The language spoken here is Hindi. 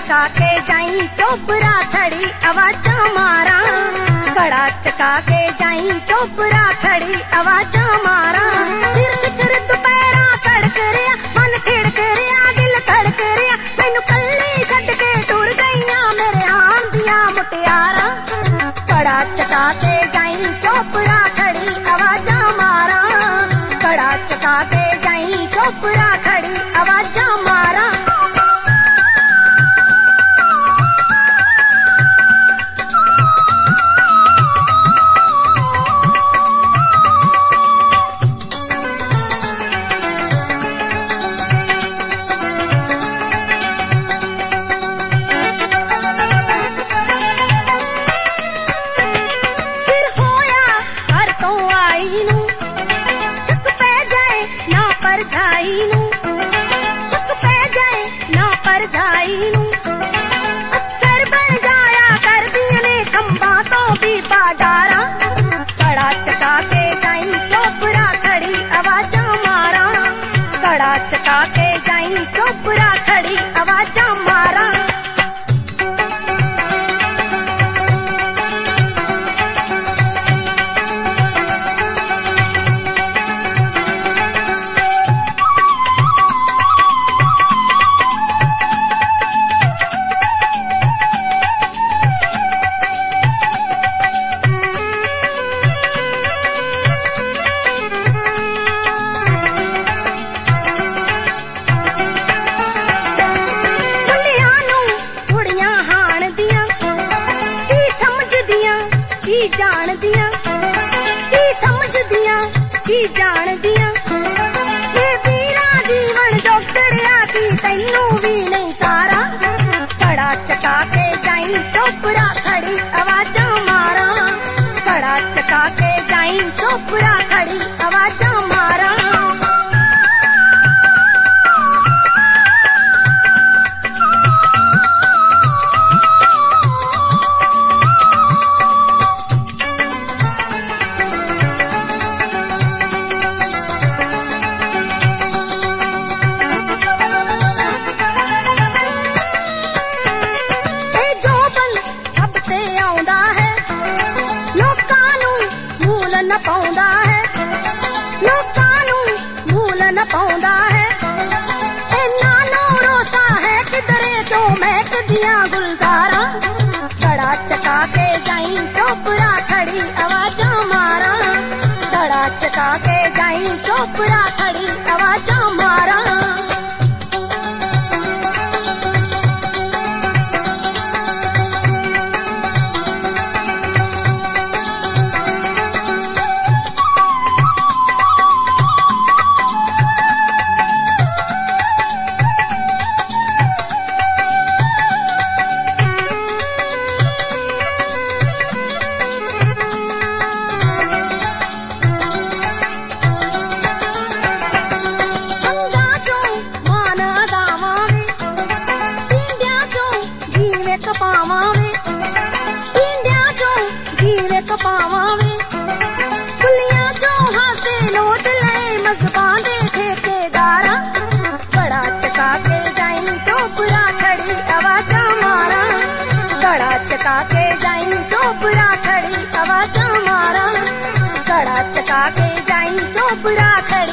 चका के जाई चोपरा खड़ी आवाजा मारा, कड़ा चका के जाई चोपरा खड़ी आवाजा मारा। सिर सिखर दुपहरा कड़क रिया मन खिड़क रिया दिल धड़क रिया, मैनू कल्ली छड्ड के टुर गईयां मेरे आन दियां मुटियारा। कड़ा चका के जाई चोपरा खड़ी आवाजा मारा, कड़ा चका के जाई चोपरा खड़ी आवाजा मारा। अक्सर बन जाया कर दिया ने खंबा तो भी पाडारा। कड़ा चका के जाई चोपरा खड़ी आवाजा मारा, कड़ा चका के जाई चोपरा खड़ी आवाजा मारा। जान दिया की समझ दिया की जान दिया, ये पीरा जीवन जोगड़िया की तैनू भी नहीं सारा। कड़ा चका के जाई चोपरा खड़ी आवाजा मारा, कड़ा चका के जाई चोपरा खड़ी आवाजा मारा। न पाउंदा है लोकां नू मूल न पाउंदा है, इन्ना नो रोता है किधरे तो महक दिया गुलजारा। कड़ा चका के जाई चोपरा खड़ी आवाजा मारा, कड़ा चका के जाई चोपरा खड़ी आवाजा मारा। कुलियां चो हासे लोच ले मजबान दे ठेकेदारा। कड़ा चका के जाई चोपरा खड़ी आवाजा मारा, कड़ा चका के जाई चोपरा खड़ी आवाजा मारा, कड़ा चका के जाई चोपरा खड़ी।